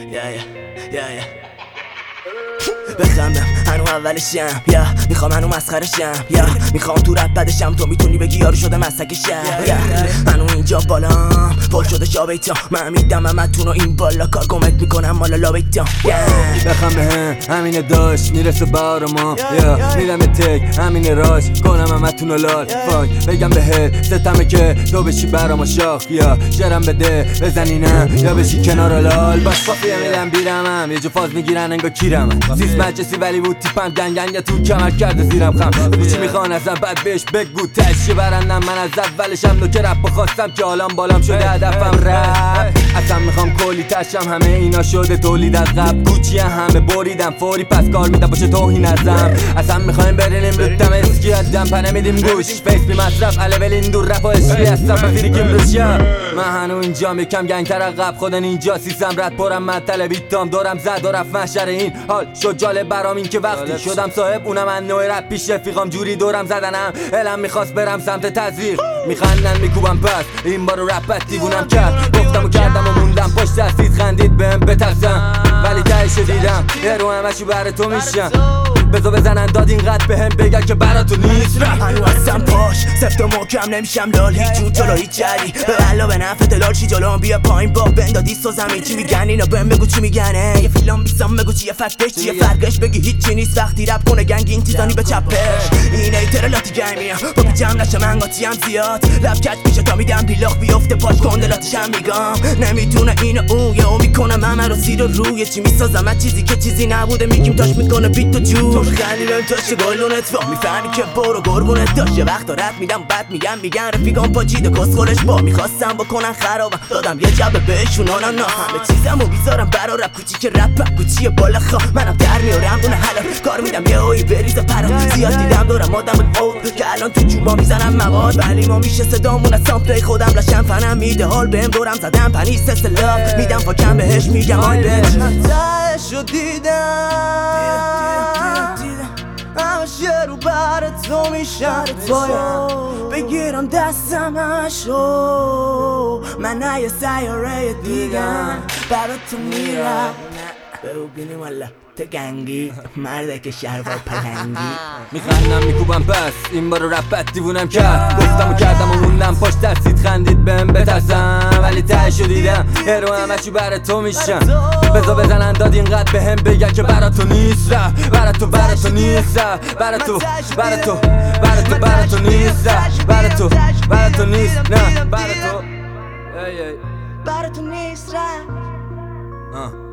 بخندم هنو اولشم یا میخوام هنو مسخرشم یا میخوام تو رپ بدشم تو میتونی بگی یارو شده مسکشم هنو اینجا بالام پر شده جا بیتام من میدم همتونو این بالا کار کمک میکنم مالا لا بیتام بخم به همینه داشت میرسه بار ما یا میرم تک همینه راش کنم همتونو لال فاک بگم بهت ستمه که تو بشی برام شاخ یا شرم بده بزنی نه یا بشی کنار لال باش کافیه میدم بیرمم یه جو فاز میگیرن انگا کیرمم سیس مجلسی ولی بود تیپم گنگ تو کمر کرده زیرم خم بگو چی میخوان ازم بعد بهش بگو تشی برندم من از اولشم نوکه رپ خواستم که حالم بالام شده هدفم رپ اصلا میخوام کلی تشم همه اینا شده تولید از قبل کوچی همه بریدم فوری پس کار میدم باشه توهین ازم اصلا میخوایم برینیم رودم اسکی ادم پنه میدیم گوش فیس بی مصرف علویل این دور رپ و اشکی هستم بفیری کم روشم من هنو اینجا میکم گنگ تر عقب خودن اینجا سیسم رد پرم مطل بیتام دارم زد و رفت محشر این حال شد جالب برام این که وقتی شدم صاحب اونم من نوع رپ پیش رفیقام جوری دورم زدنم علم میخواست برم سمت تزویق میخندن میکوبم پس این بارو رپت دیوونم کرد گفتم و کردم و موندم پشت دستید خندید بهم بترسم ولی تهشو دیدم یه رو همشو بر تو میشم بزا بزنن داد اینقدر بهم بگن که برا تو نیست هنو هستم پاش سفت و محکم نمیشم لال هیچ جور جلو هیچ جری بلا به نفع دلال چی جلو بیا پایین با بندادی سو زمین چی میگن اینا بهم بگو چی میگنه یه فیلم بیسام بگو چیه فکتش چیه فرقش بگی هیچی نیست وقتی رپ کنه گنگ این تیزانی به چپش این ایتر لاتی گیمیم با جمع نشه من قاطیم زیاد لب کج میشه تا میدم بیلاخ بیفته پاش کندلاتشم میگم نمیتونه اینو اون یهو میکنم همه رو زیر روی چی میسازم چیزی که چیزی نبوده میگیم تاش میکنه بیت و جور خیلی بهم تاشه گلونت فا میفهمی که برو قربونت داشت یه وقت رد میدم بعد میگن رفیقام پاچیده کسخورش با میخواستم بکنن خرابم دادم یه جبه بهشون نه همه چیزمو بیزارم برا رپ کوچیک رپم کوچیه بالا خواه منم در میارم دونه حلال کار میدم یه هایی بریزه پرا زیاد دیدم دورم آدم قول که الان تو جوبا میزنم مواد ولی ما میشه صدامون از سامپلای خودم لشم فنم میده حال بهم دورم زدم پنیس سلاف میدم فاکم بهش میگم آی بهش تهشو دیدم همشه رو بر تو میشن باید بگیرم دستمشو من نه یه سیاره دیگم برا تو میرم ببینیم والا تو گنگی مرده که شهربار پلنگی میخندم میکوبم پس این بارو رپت دیوونم کرد گفتم و کردم و موندم پشت دستید خندید بهم بترسم ولی تهشو دیدم یه رو همشو بر تو میشم بزا بزنن داد اینقدر بهم بگن که برا تو نیست برا تو نیست برا تو نیست برا تو نیست نه برا تو نیست